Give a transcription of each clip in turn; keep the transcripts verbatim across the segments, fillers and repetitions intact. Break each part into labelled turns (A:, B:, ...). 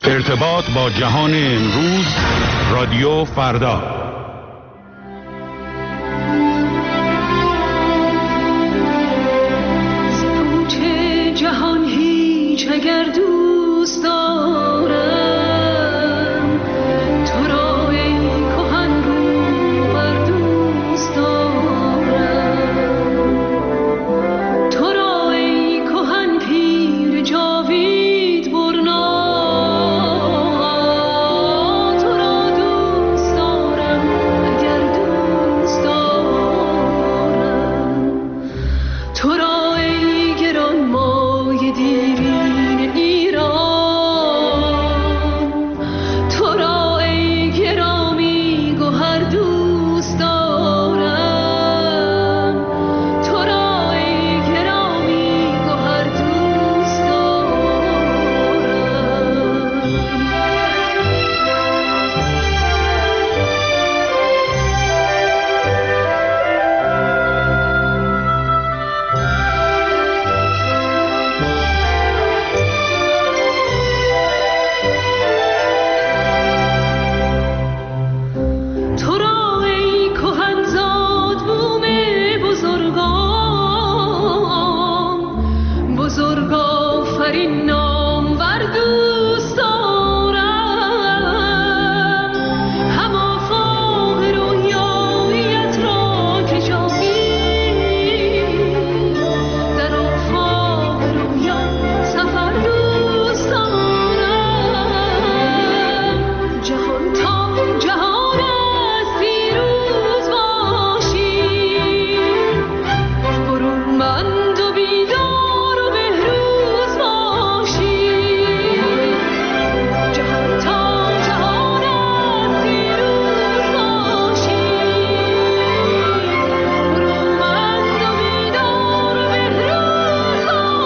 A: ارتباط با جهان امروز، رادیو فردا.
B: پوچ جهان هیچ اگر دوست دارم، تو را ای کهن رو بر دوست دارم، تو را ای کهن پیر جاوید برنا، تو را دوست دارم اگر دوست دارم، تو را ای گران مایه دیرین ایران، تو را ای گرامی گوهر دوست دارم، تو را ای گرامی گوهر دوست دارم. تو را ای کهنزاد بوم بزرگان، بزرگ آفرین نامور دوست دارم، هم آفاق رویاییت را که جاوید در آفاق رویا سفر دوست دارم، جهان تا جهان است پیروز باشیم، برومند و بیدار و بهروز باشیم، جهان تا جهان است پیروز باشیم، برومند و بیدار و بهروز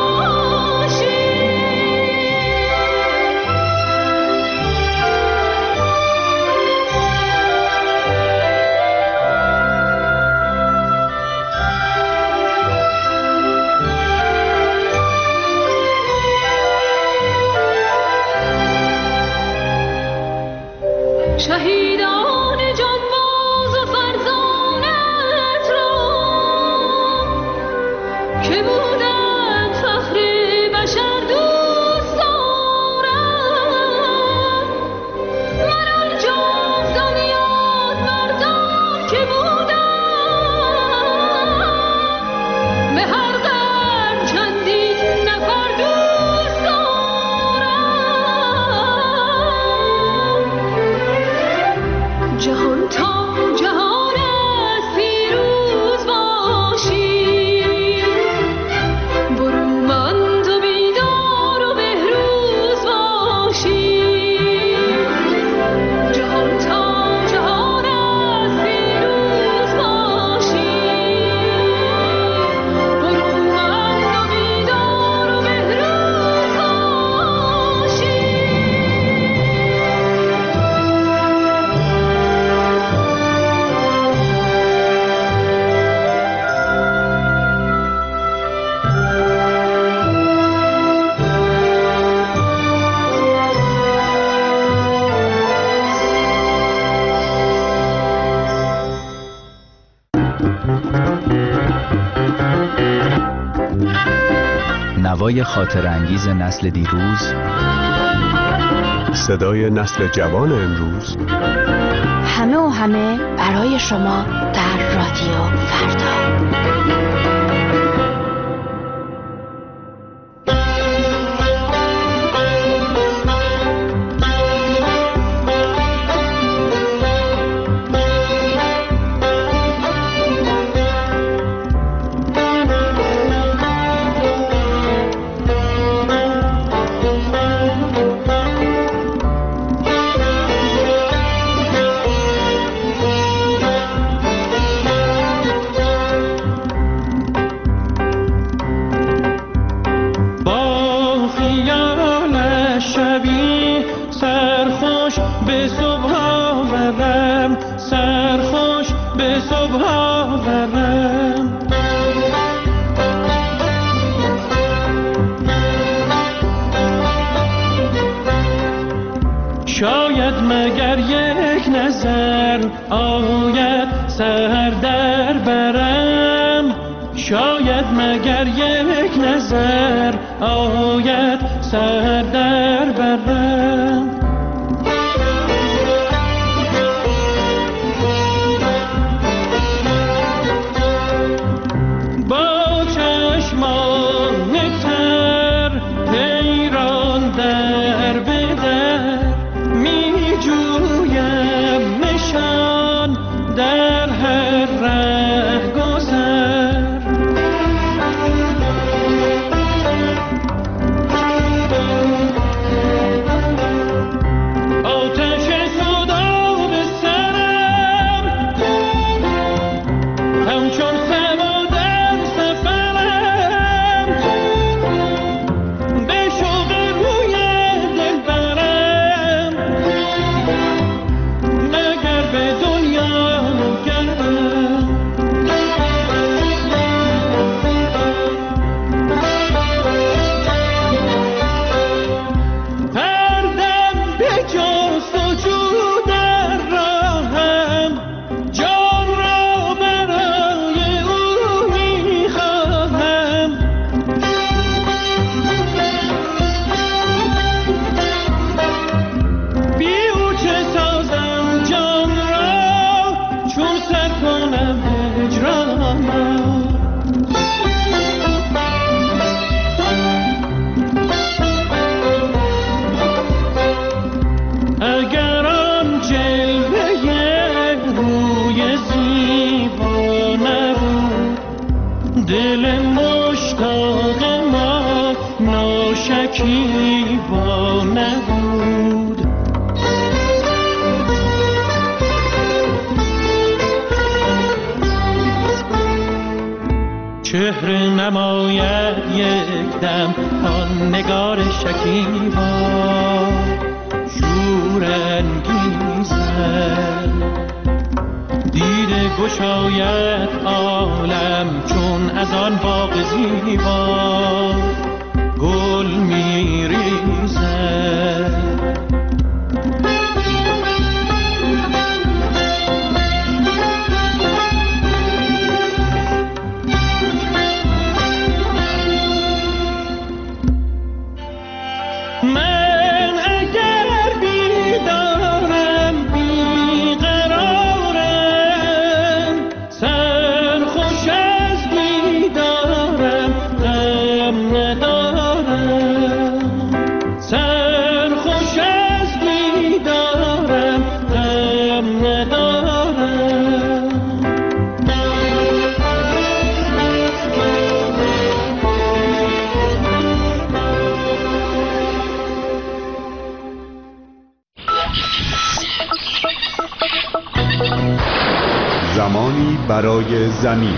B: شهیدان جانباز و فرزانت را که بودند فخر بشر دوست دارم، من آن جاودان یاد مردان که بودند به هر قرن چندین نفر دوست دارم، جهان تا جهان است پیروز باشیم، برومند و بیدار و بهروز باشیم، جهان تا جهان است پیروز باشیم، برومند و بیدار و بهروز باشیم.
C: نوای خاطرانگیز نسل دیروز،
D: صدای نسل جوان امروز،
E: همه و همه برای شما در رادیو فردا.
F: شاید مگر یک نظر آید سر در برم، شاید مگر یک نظر آید سر در برم. چهره نماید یک دم آن نگار شکیبا شور انگیزد، دیده گشاید عالم چون از آن باغ زیبا گل میریزد.
D: زمانی برای زمین.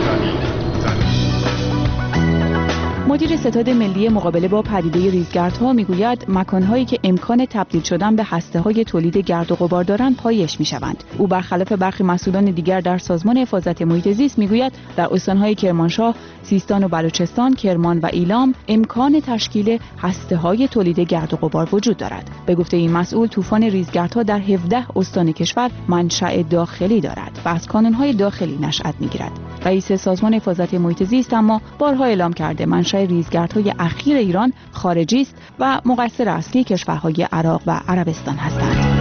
G: مدیر ستاد ملی مقابله با پدیده ریزگردها میگوید مکانهایی که امکان تبدیل شدن به هسته‌های تولید گرد و غبار دارند پایش میشوند. او برخلاف برخی مسئولان دیگر در سازمان حفاظت محیط زیست میگوید در استان‌های کرمانشاه، سیستان و بلوچستان، کرمان و ایلام امکان تشکیل هسته‌های تولید گرد و غبار وجود دارد. به گفته این مسئول طوفان ریزگردها در هفده استان کشور منشأ داخلی دارد و از کانون‌های داخلی نشأت می‌گیرد. رئیس سازمان حفاظت محیط زیست اما بارها اعلام کرده منشأ ریزگردهای اخیر ایران خارجی است و مقصر اصلی کشورهای عراق و عربستان هستند.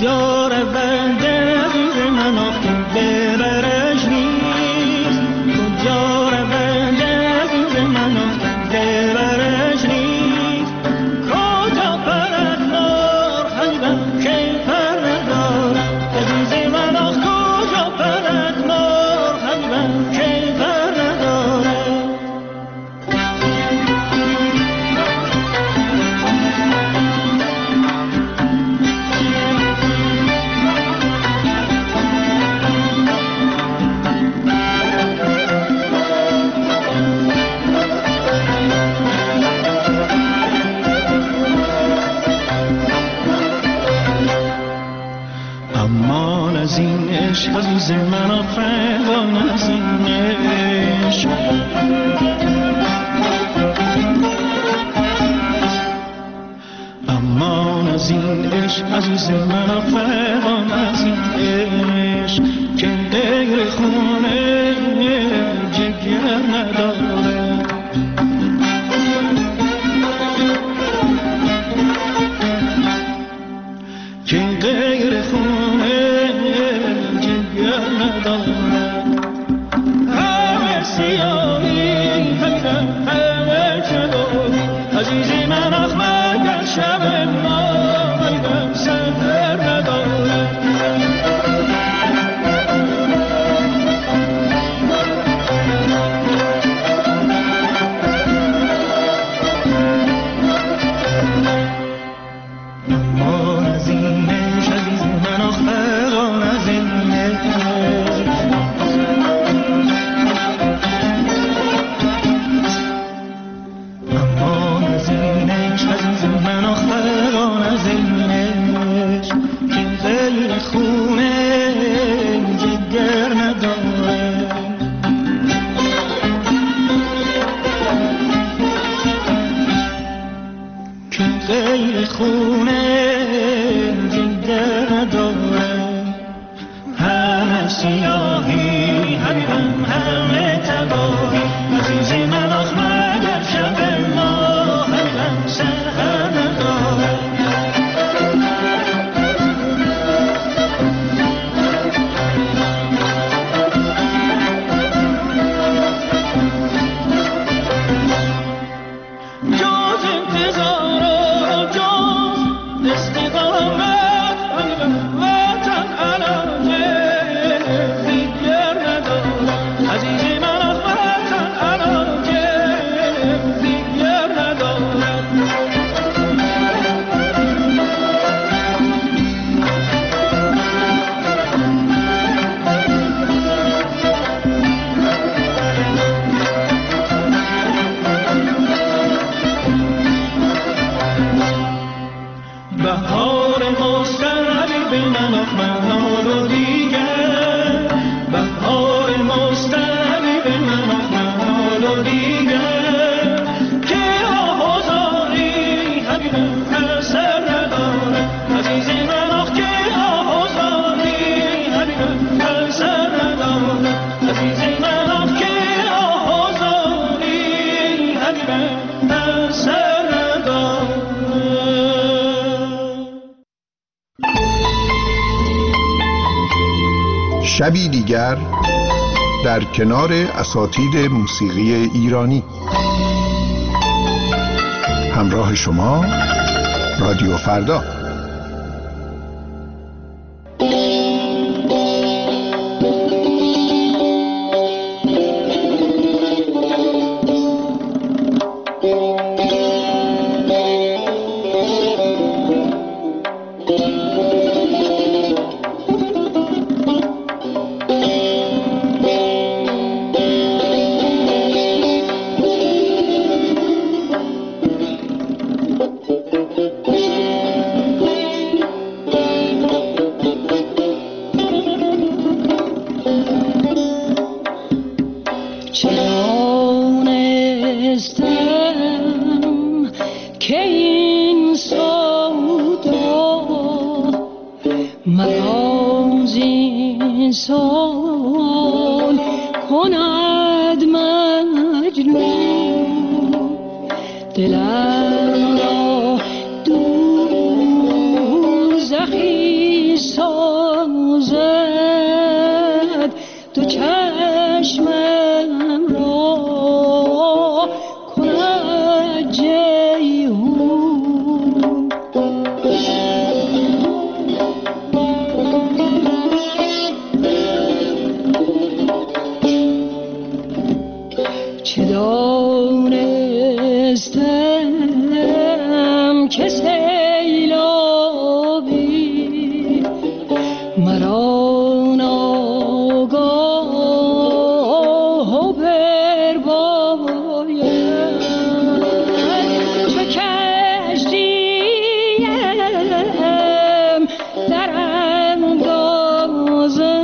F: کجا رود عزیز من آخه ببرش نیست کجا رود عزیز من آخه ببرش نیست کجا پرد مار حبیبم که پر ندارم عزیز من آخ کجا پرد مار حبیبم که پر ندارم امان از این عشق عزیز من آفرین از این عشق امان از این عشق عزیز من آفرین از این عشق که غیر خونه جگر نداره که غیر خونه جگر نداره همه سیاهی همه همه چلوی عزیزی من آخ مگر شب ما همه سفر نداره امان از این عشق عزیز من آخ فغان از این عشق امان از این عشق عزیز من آخ فغان از این عشق که غیر خونه جگر نداره که غیر خونه جگر نداره همه سیاهی حبیبم همه تباهی عزیزی من آخ مگر شب ما حبیبم سحر نداره جز انتظار و جز استقامت حبیبم وطن علاقه دیگر نداره عزیزی من آخ وطن علاقه دیگر نداره بهار مستحبی من آخ منال و دیگر بهار مستحبی من آخ منال و دیگر که آهوزاری حبیبم اثر نداره عزیزی من آخ که آهوزاری حبیبم اثر نداره عزیزی من آخ که آهوزاری حبیبم اثر نداره
H: شبی دیگر در کنار اساتید موسیقی ایرانی همراه شما رادیو فردا.
B: سال کند مجنون دلم را دوزخی سیلابی مرا ناگاه و برباید چه کشتیم در اندازه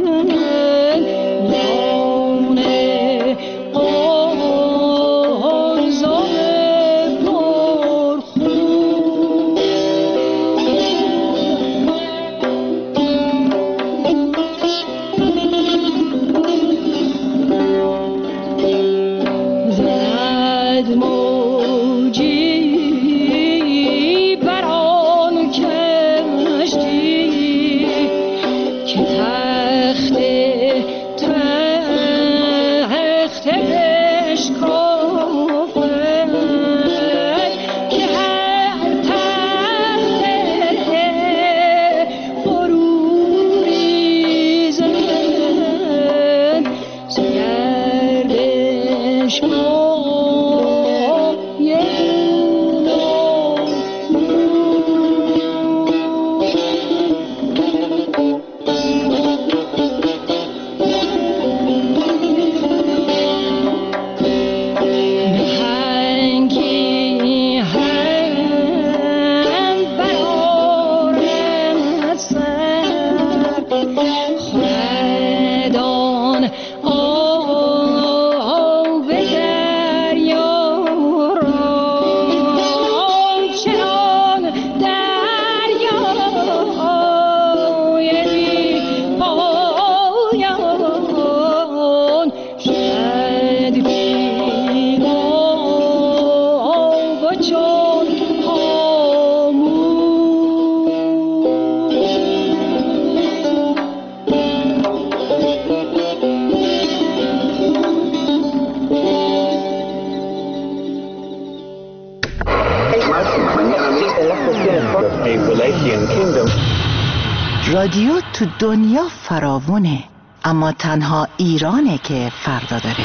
I: رادیو تو دنیا فراوونه، اما تنها ایرانه که فردا داره.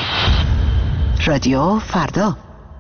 I: رادیو فردا.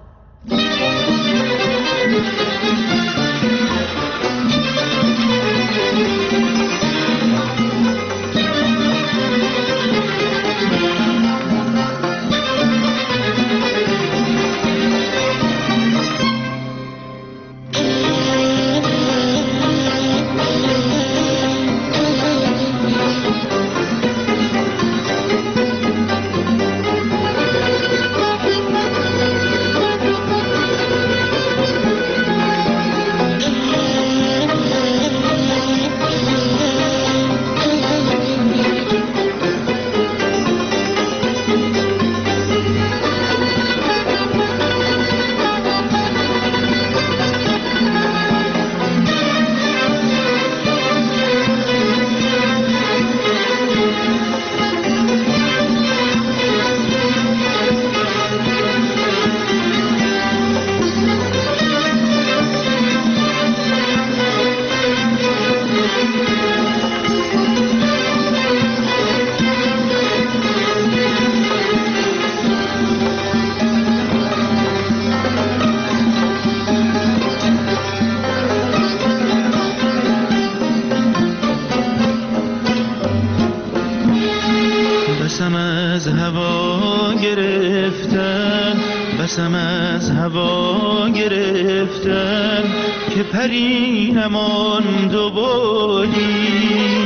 F: بسم از هوا گرفتن، بسم از هوا گرفتن که پری نماند و بادی.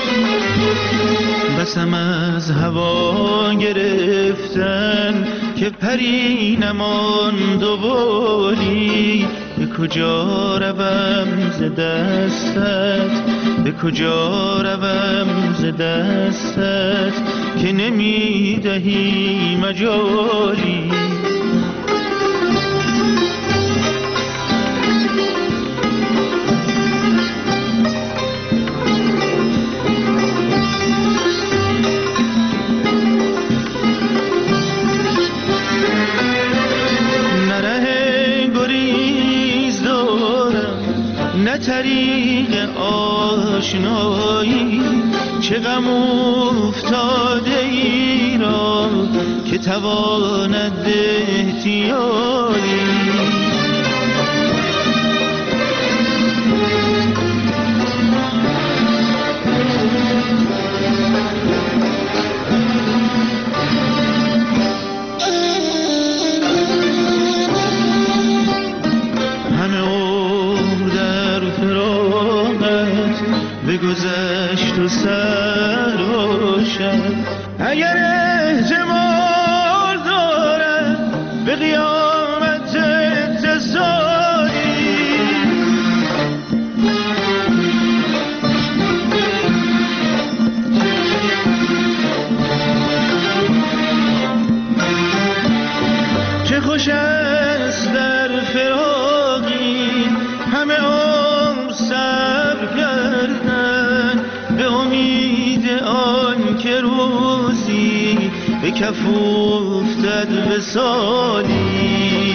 F: بسم از هوا گرفتن که پری نماند و بادی. به کجا روم ز دستت، به کجا روم ز دستت که نمی دهی مجالی. نه طریق آشنایی، چه غم افتاده ای را که تواند احتیالی. به گذشت و سر روشن. اگر احتمال دارد به قیامت اتصالی، چه خوش است در فراقی همه عمر صبر کردن، به امید آن که روزی به کف افتد وصالی.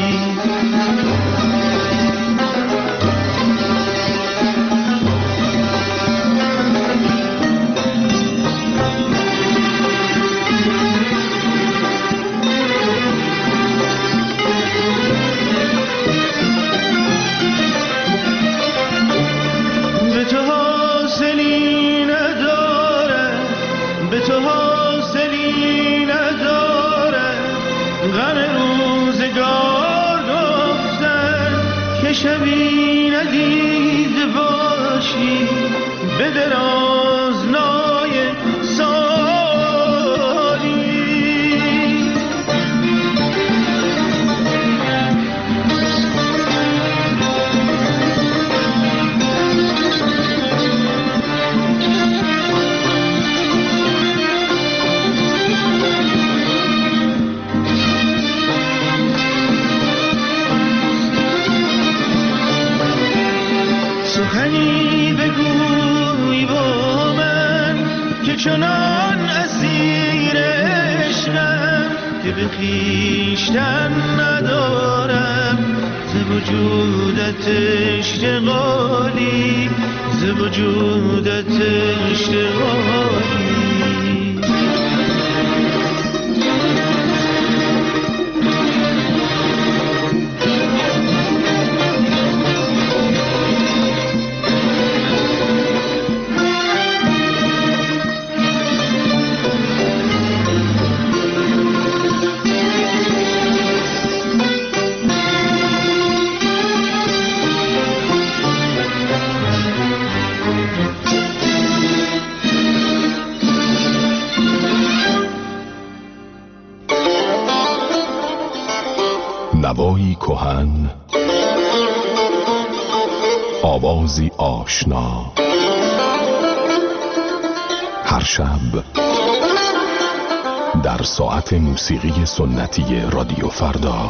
F: شبی ندیده باشی به درازنای سالی. سخنی بگوی با من که چنان اسیر عشقم که به خویشتن ندارم ز وجودت اشتغالی، ز وجودت اشتغالی.
J: نوایی کهن، آوازی آشنا، هر شب در ساعت موسیقی سنتی رادیو فردا.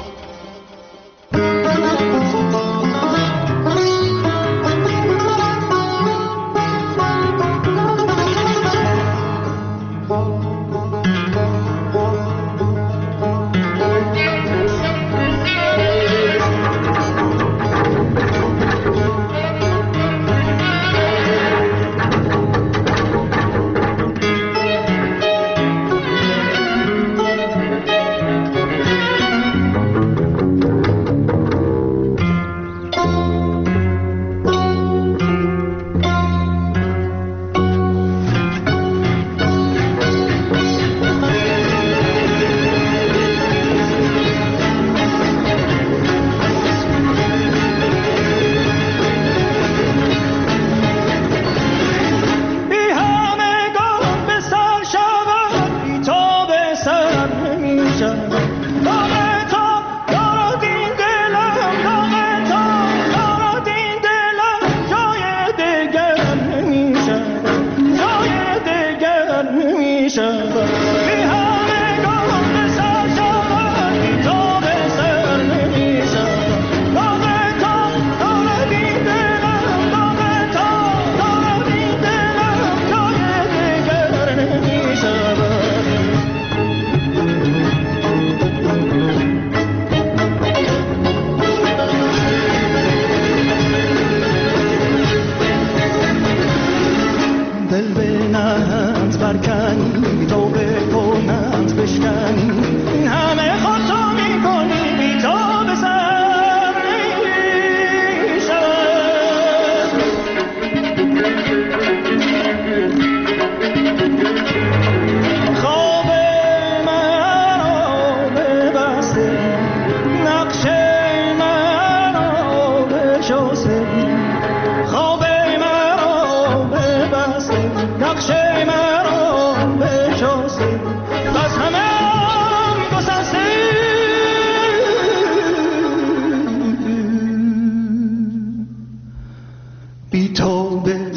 F: دل به نهت برکن تو به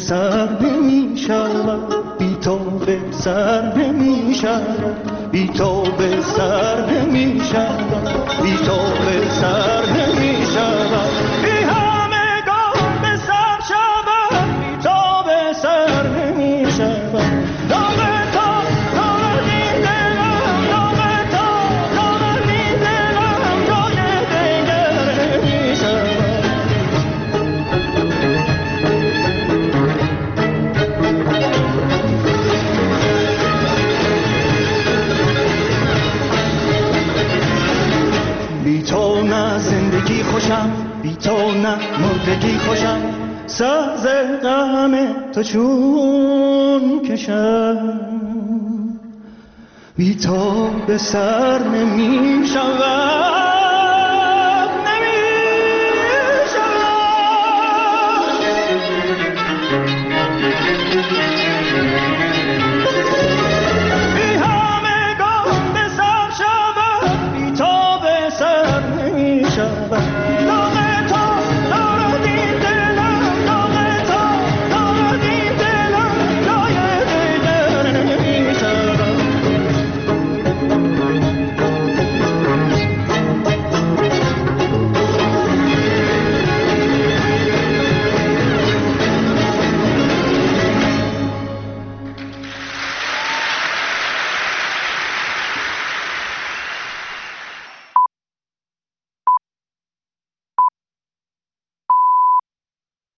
F: سر نمی شود، بی تو به سر نمی شود، بی تو به سر نمی شود، بی تو به سر نمی شود، بی همگان به سر شود، بی تو به سر نمی شود. داغ تو داغ این دلم، داغ تو داغ این دلم، جای دیگر نمی شود. بی تو نه زندگی خوشم، بی تو نه مردگی خوشم، ساز غم تو چون کشم، بی تو به سر نمی شود.